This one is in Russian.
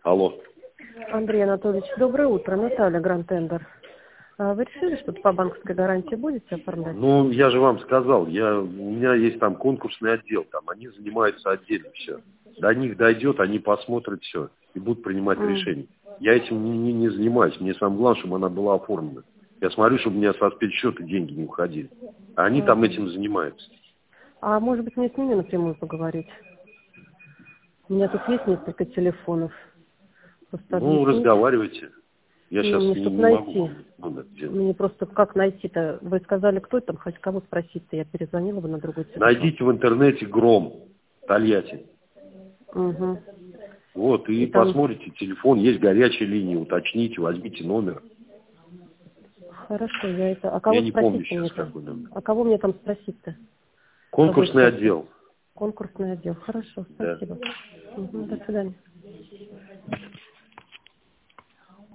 Алло. Андрей Анатольевич, доброе утро. Наталья, Гранд Тендер. Вы решили, что по банковской гарантии будете оформлять? Ну, я же вам сказал, у меня есть там конкурсный отдел, там они занимаются отдельно все. До них дойдет, они посмотрят все и будут принимать решения. Я этим не занимаюсь. Мне самое главное, чтобы она была оформлена. Я смотрю, чтобы у меня со спецсчета деньги не уходили. А они там этим занимаются. А может быть, мне с ними напрямую поговорить? У меня тут есть несколько телефонов. Просто Ну, разговаривайте. Я сейчас мне не чтобы могу. найти. Мне просто как найти-то? Вы сказали, кто там, хоть кого спросить-то? Я перезвонила бы на другой телефон. Найдите в интернете «Гром» Тольятти. Угу. Вот, и там... посмотрите телефон, есть горячая линия, уточните, возьмите номер. Хорошо, я это... А кого Я не помню спросить-то сейчас, мне-то? какой номер. А кого мне там спросить-то? Конкурсный отдел. Конкурсный отдел. Хорошо, Да. спасибо. Угу, до свидания.